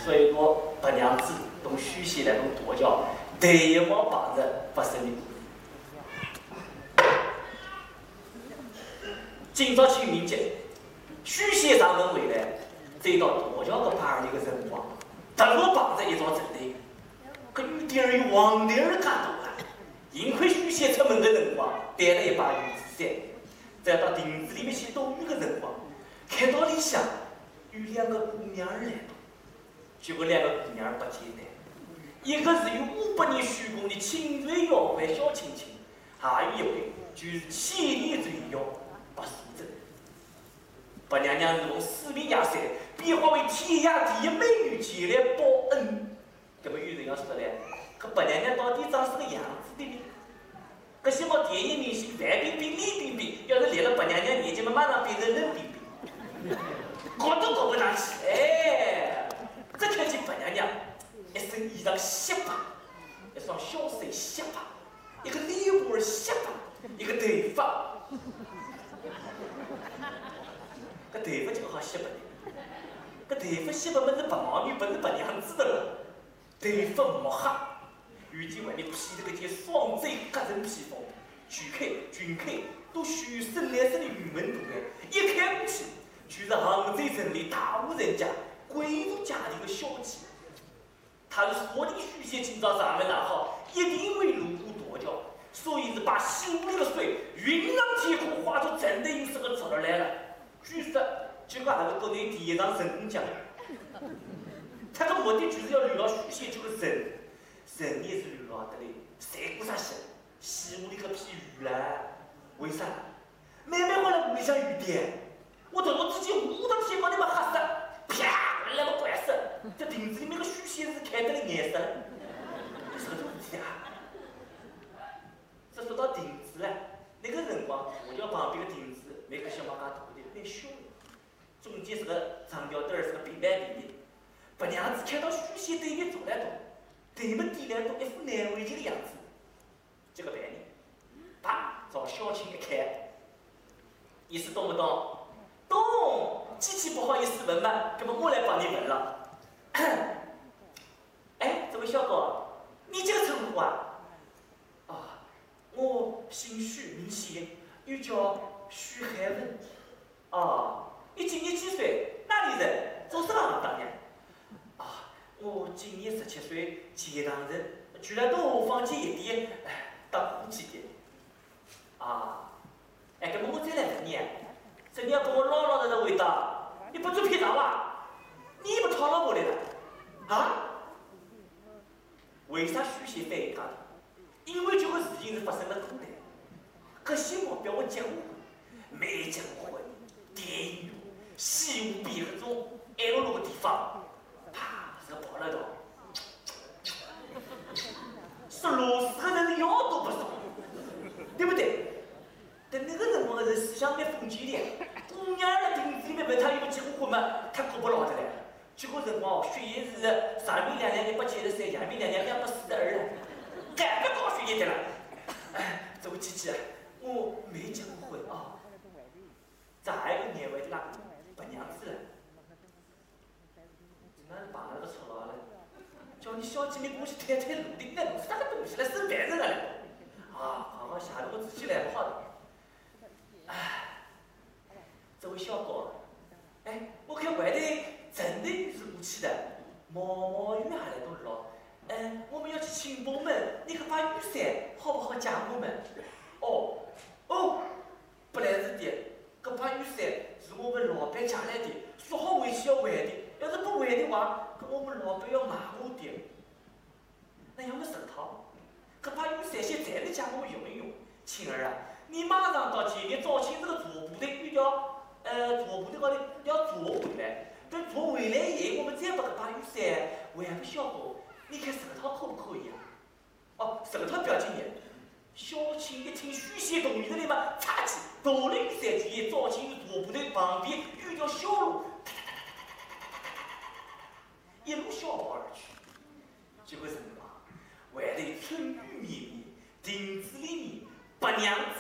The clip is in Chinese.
所以说白娘子同许仙来同跺脚，对望旁人发生的故事。今朝清明节，许仙上门回来，走到跺脚的旁边的辰光，突然碰着一桩阵头，搿雨点儿有黄点儿介大啊！幸亏许仙出门的辰光带了一把雨伞，在到亭子里面去躲雨的辰光，看到里向有两个姑娘来了。结果两个姑娘不简单，一个是有500年虚功的清水妖怪小青青，还有一位就是千里追妖白素贞。白娘娘是从4面崖山变化为天涯第一美女前来报恩。那么有人要说嘞，可白娘娘到底长是个样子的呢？可希望电影明星范冰冰、李冰冰要是来了白娘娘年纪嘛，马上变成冷冰冰，搞都搞不上去。哎，这看见白娘娘一身衣裳雪白，一双小手雪白，一个脸盘雪白，一个头发，搿头发就好雪白的，搿头发雪白么是白毛女，不是白娘子的了。头发墨黑，如今外面披着搿件双针合身披风，裙口都绣深蓝色的玉纹图案，一看过去就是杭州城里大户人家贵族家庭的小姐。他是锁定许仙今朝上门那好，一定会路过跺脚，所以是把西湖里的水云上天空，化作真的银色的出来了。据说就把那个国内第一场神功奖。他的目的就是要流到许仙这个人，人也是流浪的嘞，谁顾啥事？西湖里个批雨了，为啥？妹妹回来屋里向雨点，我突然之间捂到天光里面吓死，啪，那么怪死！这亭子里面个许仙是看得了眼色，这是个东西啊！这说到亭子了，那个辰光，我家旁边的亭子没个小马家大的，蛮小的，中间是个长条墩儿，是个平板地的。白娘子看到许仙对面走来动，对面低来动，一副难为情的样子。这个办呢？啪，找小青一看，意思懂不懂？懂。机器不好意思问嘛，那么我来帮你问了。哎，这位小哥，你这个称呼啊？啊，我姓许，名仙，又叫许海文。啊，你今年几岁？哪里人？做什么行当呢？我今年17岁，钱塘人，居然到我房间一点，当伙计的。啊，哎，搿么我再来问你，这你要跟我老老实实回答，你不准骗人吧？你不讨老婆来了？啊？为啥许仙反应介大？因为这个事情是发生了过来。可惜我表我结过婚，没结过婚，电影院、西湖边搿种暗落落个地方，啪。跑了道，说螺丝的人腰都不少，对不对？但那个辰光的人思想蛮封建的，姑娘在亭子里面问他有没有结过婚嘛，他可不老实嘞。结果辰光血液是上面娘娘173，下面娘娘242了，干不搞血液的了。哎，这位姐姐，我没结过婚啊。这还有个年外的那个白娘子了。那是把那个臭佬了，叫你小姐妹过去探探路的，那是啥个东西来生别人了？啊，好好想着我自己来不好的。哎，这位小哥，哎，我看外头真的是过去的，毛毛雨还来都落。我们要去请伯门，你可把雨伞好不好借我们？哦，不然是的，搿把雨伞是我们老板借来的，说好回去要还的。要是不还的话，可我们老板要骂我的。那要么手套，可把雨伞先暂时借我们用一用。青儿啊，你马上到前面找清这个左部的遇到左部的高头要左回来。等左回来以后，我们再把把雨伞还给小哥。你看手套可不可以啊？哦，手套不要紧的。小青一听许仙同意的嘛，插起大了雨伞前，找清左部的旁边有一条小路。一路小跑而去，这个辰光，外头春雨绵绵，亭子里面白娘